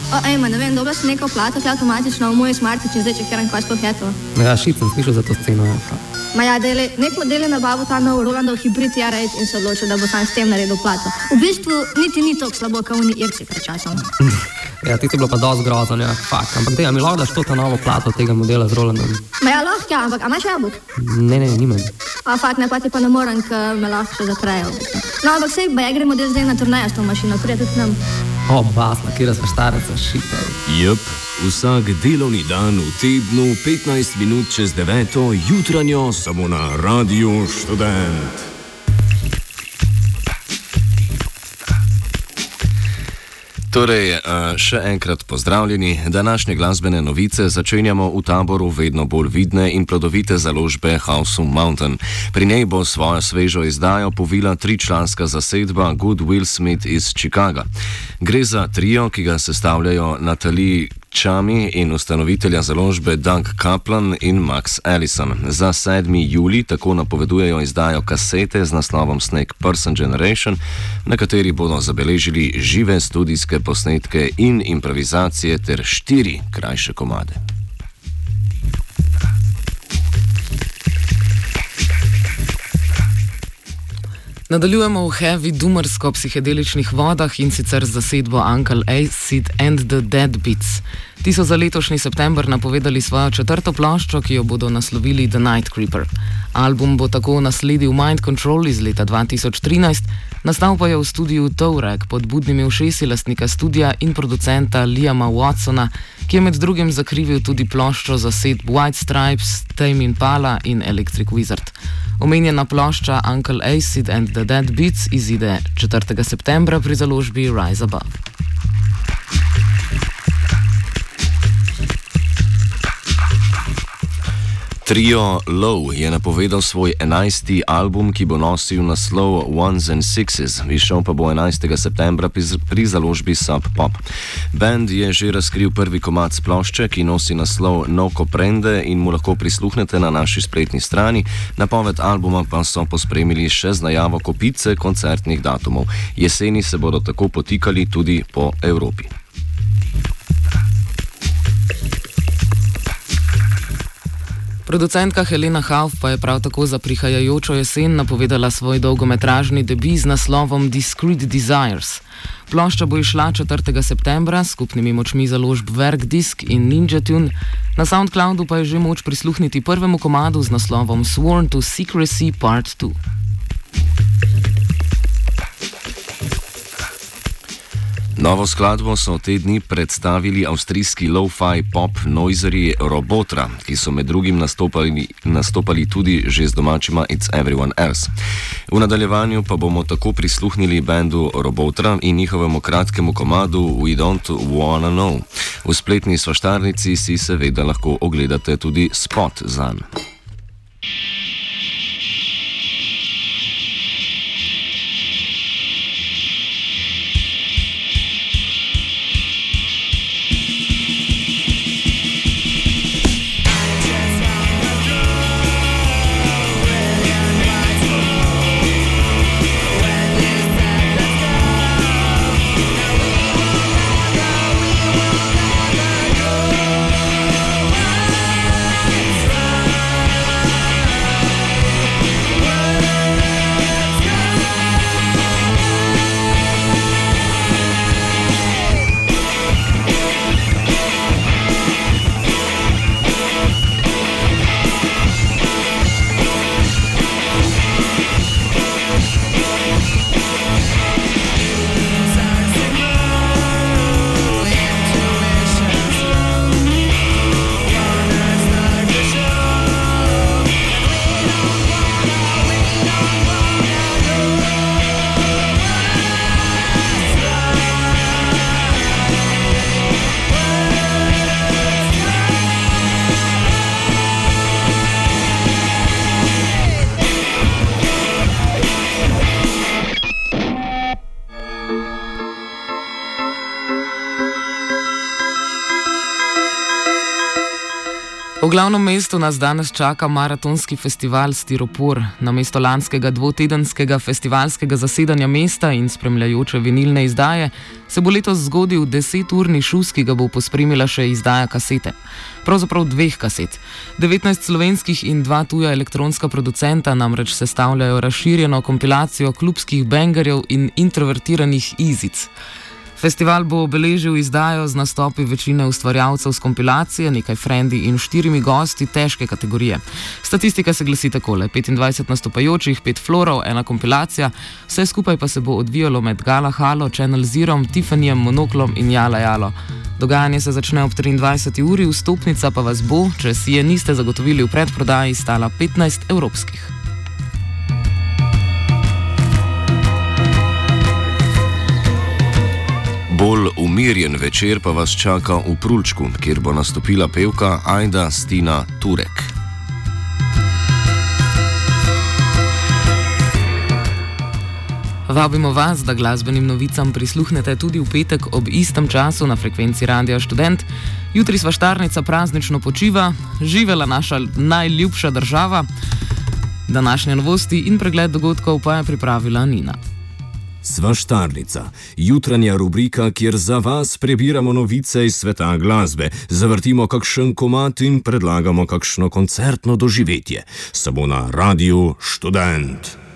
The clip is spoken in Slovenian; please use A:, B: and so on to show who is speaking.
A: Ejma, ne vem, dobro si neko plato, ki avtomatično v moj smartič in zdaj čekiram, kaj sploh je to.
B: Ja, šit sem slišal za to sceno.
A: Ma ja, nek model je nabavil ta nov Rolandov hibrid R8 in se odločil, da bo sam s tem naredil plato. V bistvu niti ni toliko slabo, kao oni Irci pred časom.
B: Ja, ti je bilo pa dosti grozno, ja, fakt. Ampak mi lahko daš to ta novo plato tega modela z Rolandom?
A: Ma ja, lahko, ja, ampak a imaš jabolk?
B: Ne, nimam.
A: A fakt, ne, pa ti pa ne morem, ker me lahko še zatrejo. No, ampak sej, ba ja gremo del zdaj na turnejo s to mašino, prije tudi nam.
B: O, basna, kjera sva štaraca, šita.
C: Jep, vsak delovni dan v tednu, 15 minut čez 9, jutranjo, samo na Radiu Študent. Torej, še enkrat pozdravljeni. Današnje glasbene novice začenjamo v taboru vedno bolj vidne in plodovite založbe House of Mountain. Pri njej bo svojo svežo izdajo povila tričlanska zasedba Good Will Smith iz Chicaga. Gre za trio, ki ga sestavljajo Natalie Chami in ustanovitelja založbe Doug Kaplan in Max Ellison. Za 7. julij tako napovedujejo izdajo kasete z naslovom Snake Person Generation, na kateri bodo zabeležili žive studijske posnetke in improvizacije ter 4 krajše komade.
D: Nadaljujemo v heavy doomersko-psihedeličnih vodah in sicer z zasedbo Uncle Acid and the Deadbeats. Ti so za letošnji september napovedali svojo 4. ploščo, ki jo bodo naslovili The Night Creeper. Album bo tako nasledil Mind Control iz leta 2013, nastal pa je v studiu Tourek pod budnimi ušesi lastnika studia in producenta Liama Watsona, ki je med drugim zakrivil tudi ploščo zasedb White Stripes, Tame Impala in Electric Wizard. Omenjena plošča Uncle Acid and the Deadbeats izide 4. septembra pri založbi Rise Above.
C: Trio Low je napovedal svoj 11. album, ki bo nosil naslov Ones and Sixes, izšel pa bo 11. septembra pri založbi Sub Pop. Band je že razkril prvi komad s plošče, ki nosi naslov No Comprende in mu lahko prisluhnete na naši spletni strani. Napoved albuma pa so pospremili še z najavo kopice koncertnih datumov. Jeseni se bodo tako potikali tudi po Evropi.
D: Producentka Helena Hauf pa je prav tako za prihajajočo jesen napovedala svoj dolgometražni debi z naslovom Discreet Desires. Plošča bo išla 4. septembra s skupnimi močmi založb Werkdisk in Ninja Tune. Na Soundcloudu pa je že moč prisluhniti prvemu komadu z naslovom Sworn to Secrecy Part 2.
C: Novo skladbo so te dni predstavili avstrijski lo-fi pop noiserji Robotra, ki so med drugim nastopali tudi že z domačima It's Everyone Else. V nadaljevanju pa bomo tako prisluhnili bendu Robotra in njihovemu kratkemu komadu We Don't Wanna Know. V spletni svaštarnici si seveda lahko ogledate tudi spot zanj.
D: V glavnem mestu nas danes čaka maratonski festival Stiropor. Namesto lanskega dvotedenskega festivalskega zasedanja mesta in spremljajoče vinilne izdaje se bo letos zgodil 10-urni šus, ki ga bo pospremila še izdaja kasete. Pravzaprav 2 kaset. 19 slovenskih in 2 tuja elektronska producenta namreč sestavljajo razširjeno kompilacijo klubskih bangerjev in introvertiranih izic. Festival bo obeležil izdajo z nastopi večine ustvarjalcev z kompilacije, nekaj frendi in 4 gosti težke kategorije. Statistika se glasi takole: 25 nastopajočih, 5 florov, 1 kompilacija, vse skupaj pa se bo odvijalo med Gala Halo, Channel Zerom, Tiffanyjem, Monoklom in Jala Jalo. Dogajanje se začne ob 23. uri, vstopnica pa vas bo, če si je niste zagotovili v predprodaji, stala 15 evropskih.
C: Bolj umirjen večer pa vas čaka v Prulčku, kjer bo nastopila pevka Ajda Stina Turek.
D: Vabimo vas, da glasbenim novicam prisluhnete tudi v petek ob istem času na frekvenci Radia Študent. Jutri sva Štarnica praznično počiva, živela naša najljubša država. Današnje novosti in pregled dogodkov pa je pripravila Nina.
E: Sva Štarnica, jutranja rubrika, kjer za vas prebiramo novice iz sveta glasbe, zavrtimo kakšen komad in predlagamo kakšno koncertno doživetje. Samo na Radiu Študent.